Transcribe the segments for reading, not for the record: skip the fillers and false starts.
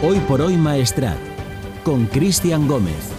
Hoy por Hoy Maestrat, con Cristian Gómez.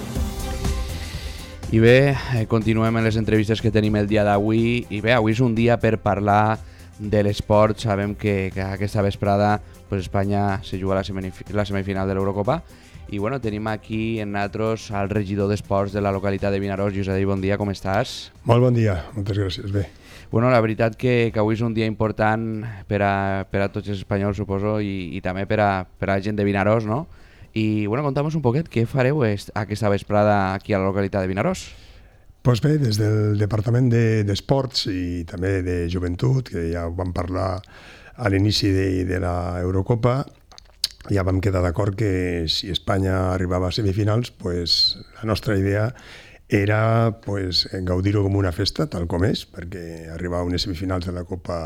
I bé, continuem amb les entrevistes que tenim el dia d'avui. I bé, avui és un dia per parlar de l'esport. Sabem que aquesta vesprada Espanya se juga la semifinal de l'Eurocopa. I bueno, tenim aquí en nosaltres al regidor d'Esports de la localitat de Vinaròs. Josep, bon dia, com estàs? Molt bon dia, moltes gràcies. Bé. Bueno, la veritat que avui és un dia important per a tots els espanyols, suposo, i també per a la gent de Vinaròs, no? I bueno, conta'm un poquet què fareu aquesta vesprada aquí a la localitat de Vinaròs. Doncs bé, des del Departament d'Esports i també de Joventut, que ja ho vam parlar a l'inici de l'Eurocopa, ja vam quedar d'acord que si Espanya arribava a semifinals, la nostra idea era gaudir-ho com una festa, tal com és, perquè arribar a unes semifinals de la Copa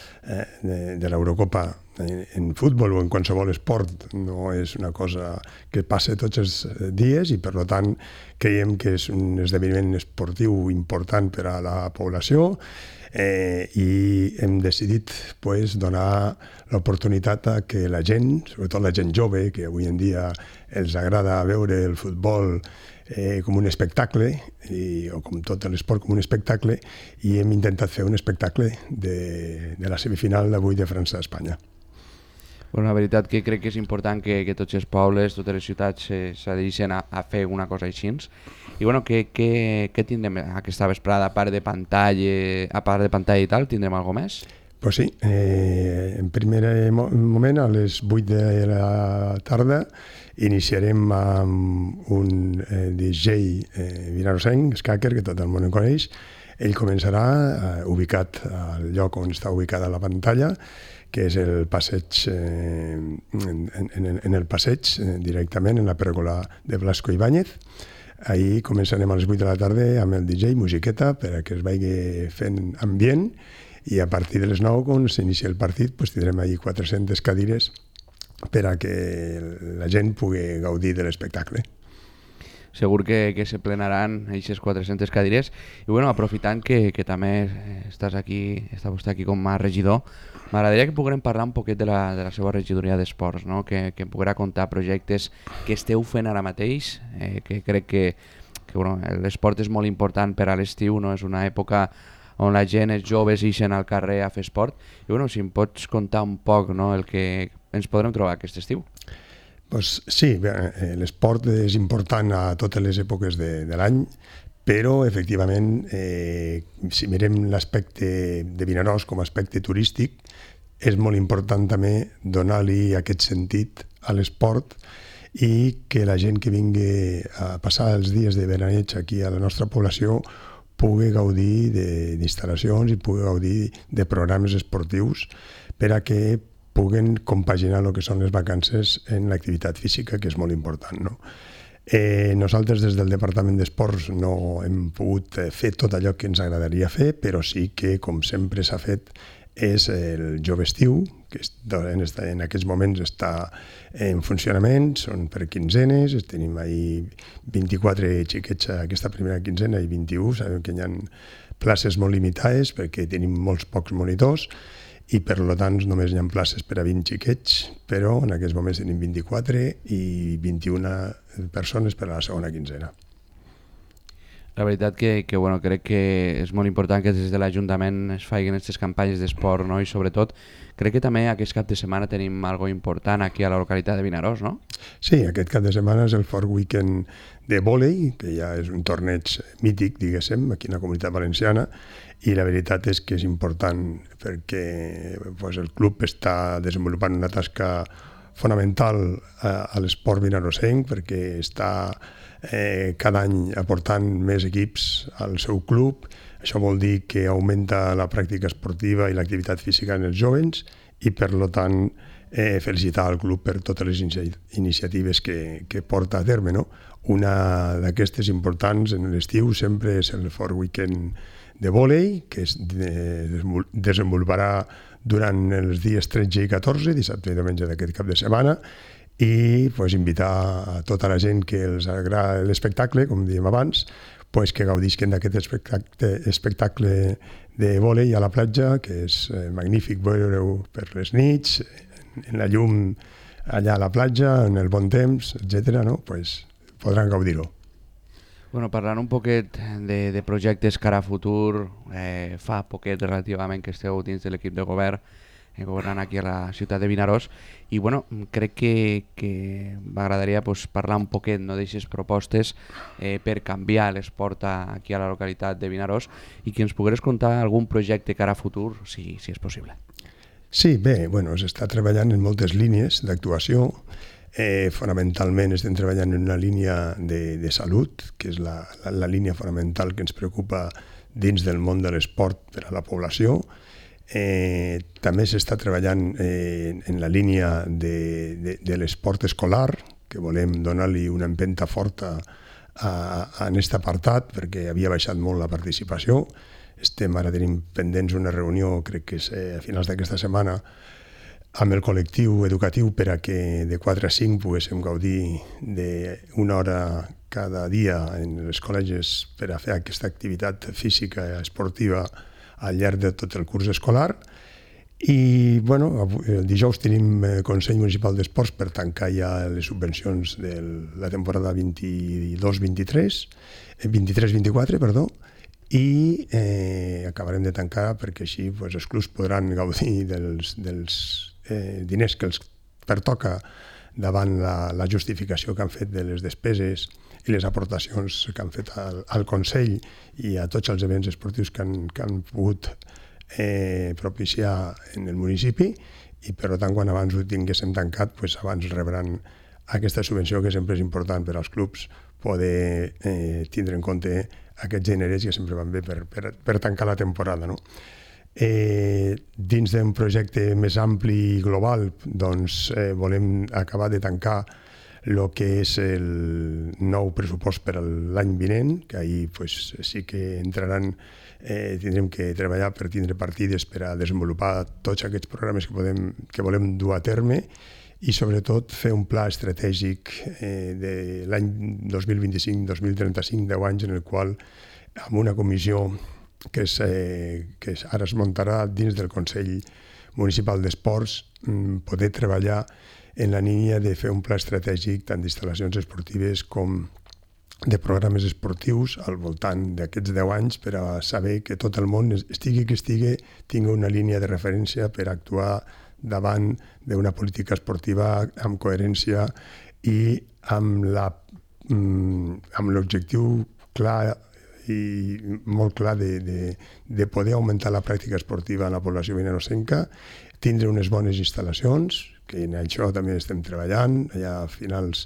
de l'Eurocopa en futbol o en qualsevol esport no és una cosa que passa tots els dies i per tant creiem que és un esdeveniment esportiu important per a la població i hem decidit donar l'oportunitat a que la gent, sobretot la gent jove, que avui en dia els agrada veure el futbol com un espectacle, o com tot l'esport com un espectacle, i hem intentat fer un espectacle de la semifinal d'avui de França-Espanya. Bueno, la veritat que crec que és important que tots els pobles, totes les ciutats s'adhereixen a fer una cosa així. I bueno, què tindrem aquesta vesprada, a part de pantalla i tal, tindrem alguna més? Pues sí, en primer moment a les 8 de la tarda iniciarem amb un DJ vinarossenc, Skaker, que tot el món en coneix. Ell començarà ubicat al lloc on està ubicada la pantalla, que és el passeig, en el passeig directament, en la pèrgola de Blasco Ibáñez. Ahir començarem a les 8 de la tarda amb el DJ, musiqueta, per a que es vagi fent ambient, i a partir de les 9, quan s'inicia el partit, tindrem ahir 400 cadires per a que la gent pugui gaudir de l'espectacle. Segur que se plenaran aquestes 400 cadires. I bueno, aprofitant que també està vostè aquí com a regidor, m'agradaria que poguem parlar un poquet de la seva regidoria d'esports, no? Que em poguera contar projectes que esteu fent ara mateix, que crec que l'esport és molt important per a l'estiu, no? És una època on la gent, els joves, ixen al carrer a fer esport. I bueno, si em pots contar un poc, no, el que ens podrem trobar aquest estiu. Sí, l'esport és important a totes les èpoques de l'any, però efectivament, si mirem l'aspecte de Vinaròs com a aspecte turístic, és molt important també donar-li aquest sentit a l'esport i que la gent que vingui a passar els dies de veraneig aquí a la nostra població pugui gaudir d'instal·lacions i pugui gaudir de programes esportius per a que puguen compaginar el que són les vacances en l'activitat física, que és molt important, no? Nosaltres des del Departament d'Esports no hem pogut fer tot allò que ens agradaria fer, però sí que, com sempre s'ha fet, és el Jove Estiu, que en aquests moments està en funcionament, són per quinzenes, tenim ahir 24 xiquets aquesta primera quinzena i 21, sabem que hi ha places molt limitades perquè tenim molts pocs monitors i per tant només hi ha places per a 20 xiquets, però en aquests moments tenim 24 i 21 persones per a la segona quinzena. La veritat que crec que és molt important que des de l'Ajuntament es facin aquestes campanyes d'esport, no? I sobretot crec que també aquest cap de setmana tenim algo important aquí a la localitat de Vinaròs, no? Sí, aquest cap de setmana és el Fort Weekend de vòlei, que ja és un torneig mític, diguéssim, aquí a la Comunitat Valenciana, i la veritat és que és important perquè el club està desenvolupant una tasca fonamental a l'esport vinarossenc, perquè està cada any aportant més equips al seu club. Això vol dir que augmenta la pràctica esportiva i l'activitat física en els jóvens i, per tant, felicitar el club per totes les iniciatives que porta a terme, no? Una d'aquestes importants en l'estiu sempre és el Fort Weekend de vòlei, que es desenvoluparà durant els dies 13 i 14, dissabte i diumenge d'aquest cap de setmana, i invitar a tota la gent que els agrada l'espectacle, com dèiem abans, que gaudisquen d'aquest espectacle de vòlei a la platja, que és magnífic veure-ho per les nits, en la llum allà a la platja, en el bon temps, etc., no? Pues podran gaudir-ho. Bueno, parlant un poquet de projectes cara a futur, fa poquet relativament que esteu dins de l'equip de govern, governant aquí a la ciutat de Vinaròs, i bueno, crec que m'agradaria pues, parlar un poquet d'aixes propostes per canviar l'esport aquí a la localitat de Vinaròs i que ens pogueres contar algun projecte cara a futur, si és possible. Sí, bé, bueno, s'està treballant en moltes línies d'actuació. Fonamentalment estem treballant en una línia de salut, que és la línia fonamental que ens preocupa dins del món de l'esport per a la població. També s'està treballant en la línia de l'esport escolar, que volem donar-li una empenta forta en aquest apartat, perquè havia baixat molt la participació. Ara tenim pendents una reunió, crec que és a finals d'aquesta setmana, amb el col·lectiu educatiu per a que de 4 a 5 poguéssim gaudir d'una hora cada dia en els col·legis per a fer aquesta activitat física i esportiva al llarg de tot el curs escolar. I bueno, el dijous tenim Consell Municipal d'Esports per tancar ja les subvencions de la temporada 23-24, perdó, i acabarem de tancar perquè així els clubs podran gaudir dels diners que els pertoca davant la justificació que han fet de les despeses i les aportacions que han fet al Consell i a tots els events esportius que han pogut propiciar en el municipi, i per tant quan abans ho tinguéssim tancat abans rebran aquesta subvenció, que sempre és important per als clubs poder tindre en compte aquests dinerets que sempre van bé per tancar la temporada, no? Dins d'un projecte més ampli i global, doncs volem acabar de tancar el que és el nou pressupost per a l'any vinent, que ahir sí que entraran, tindrem que treballar per tindre partides per a desenvolupar tots aquests programes que volem dur a terme, i sobretot fer un pla estratègic de l'any 2025-2035, 10 anys, en el qual amb una comissió que ara es muntarà dins del Consell Municipal d'Esports, poder treballar en la línia de fer un pla estratègic tant d'instal·lacions esportives com de programes esportius al voltant d'aquests 10 anys, per a saber que tot el món, estigui que estigui, tingui una línia de referència per actuar davant d'una política esportiva amb coherència i amb l'objectiu clar i molt clar de poder augmentar la pràctica esportiva en la població vinarossenca, tindre unes bones instal·lacions, que en això també estem treballant. Allà a finals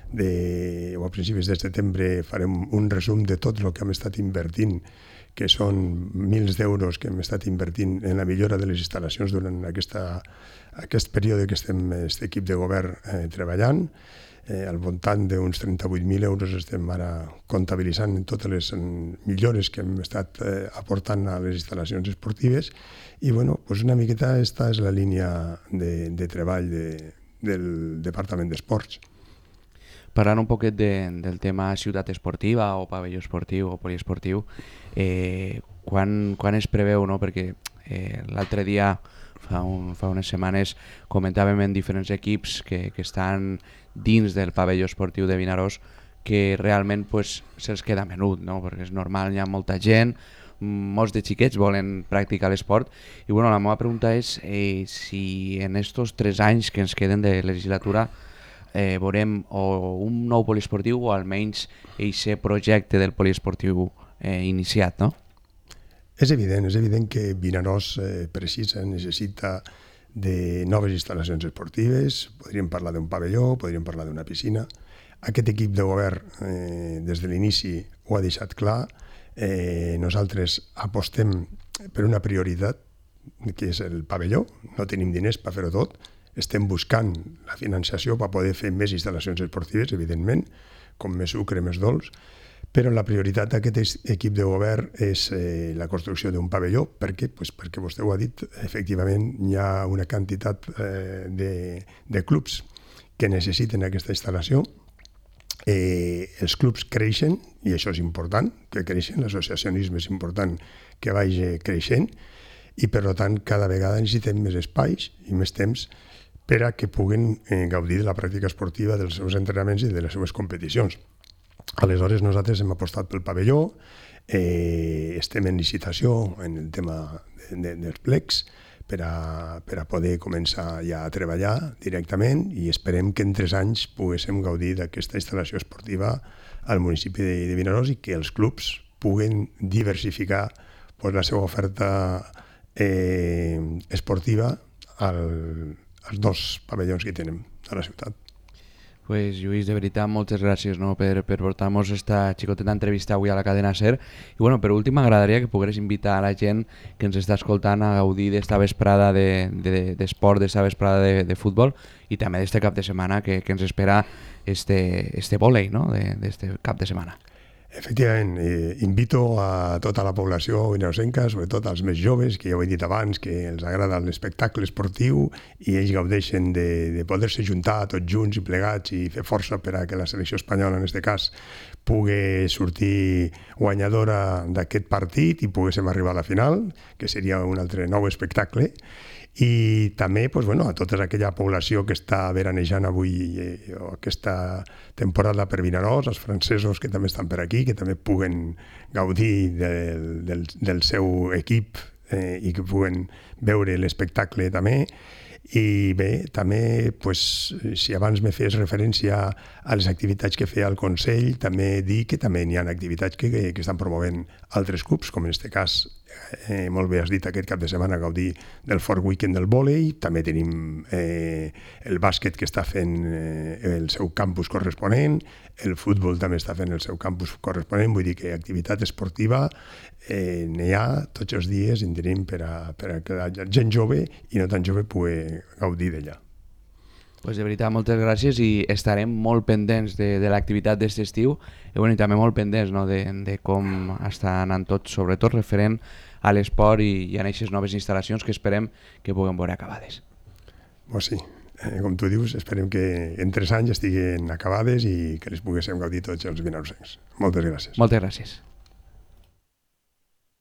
o a principis de setembre farem un resum de tot el que hem estat invertint, que són milers d'euros que hem estat invertint en la millora de les instal·lacions durant aquest període que estem, aquest equip de govern, treballant. Al voltant d'uns 38.000 euros estem ara comptabilitzant en totes les millores que hem estat aportant a les instal·lacions esportives, i bueno, una miqueta aquesta és la línia de treball del Departament d'Esports. Parlant un poquet del tema ciutat esportiva o pavelló esportiu o poliesportiu, quan es preveu, no? Perquè l'altre dia, fa unes setmanes, comentàvem en diferents equips que estan dins del pavelló esportiu de Vinaròs que realment se'ls queda menut, no? Perquè és normal, hi ha molta gent, molts de xiquets volen practicar l'esport, i bueno, la meva pregunta és si en estos 3 anys que ens queden de legislatura veurem o un nou poliesportiu o almenys aquest projecte del poliesportiu iniciat, no? És evident que Vinaròs necessita de noves instal·lacions esportives. Podríem parlar d'un pavelló, podríem parlar d'una piscina. Aquest equip de govern des de l'inici ho ha deixat clar. Nosaltres apostem per una prioritat, que és el pavelló. No tenim diners per fer-ho tot. Estem buscant la financiació per poder fer més instal·lacions esportives, evidentment, com més sucre, més dolç, però la prioritat d'aquest equip de govern és la construcció d'un pavelló. Per què? Perquè vostè ho ha dit, efectivament hi ha una quantitat de clubs que necessiten aquesta instal·lació. Els clubs creixen, i això és important, que creixen, l'associacionisme és important que vagi creixent, i per tant cada vegada necessitem més espais i més temps per a que puguen gaudir de la pràctica esportiva dels seus entrenaments i de les seues competicions. Aleshores, nosaltres hem apostat pel pavelló, estem en licitació en el tema dels plecs per a poder començar ja a treballar directament i esperem que en 3 anys poguéssim gaudir d'aquesta instal·lació esportiva al municipi de Vinaròs i que els clubs puguen diversificar la seva oferta esportiva als 2 pavellons que tenim a la ciutat. Pues Lluís, de veritat, moltes gràcies per portar-nos esta xicoteta entrevista avui a la cadena SER. I bueno, per últim, m'agradaria que pogués invitar a la gent que ens està escoltant a gaudir d'esta vesprada d'esport, d'esta vesprada de futbol i també d'este cap de setmana que ens espera este vòlei, no?, d'este cap de setmana. Efectivament, invito a tota la població vinaròsenca, sobretot als més joves, que ja ho he dit abans, que els agrada l'espectacle esportiu i ells gaudeixen de poder-se juntar tots junts i plegats i fer força per a que la selecció espanyola, en aquest cas, pugui sortir guanyadora d'aquest partit i poguéssim arribar a la final, que seria un altre nou espectacle. I també a tota aquella població que està veranejant avui aquesta temporada per Vinaròs, els francesos que també estan per aquí, que també puguen gaudir del seu equip i que puguen veure l'espectacle també. I bé, també, si abans me fes referència a les activitats que feia el Consell, també dir que també n'hi ha activitats que estan promovent altres clubs, com en aquest cas, molt bé has dit, aquest cap de setmana gaudir del Fort Weekend del vòlei, també tenim el bàsquet que està fent el seu campus corresponent, el futbol també està fent el seu campus corresponent, vull dir que activitat esportiva n'hi ha tots els dies i en tenim per a que la gent jove i no tan jove pugui gaudir d'ella. Pues de veritat, moltes gràcies i estarem molt pendents de l'activitat d'aquest estiu i també molt pendents de com està anant tot, sobretot referent a l'esport i a aquestes noves instal·lacions que esperem que puguem veure acabades. Pues sí, com tu dius, esperem que en 3 anys estiguin acabades i que les poguéssim gaudir tots els vinaròsencs. Moltes gràcies. Moltes gràcies.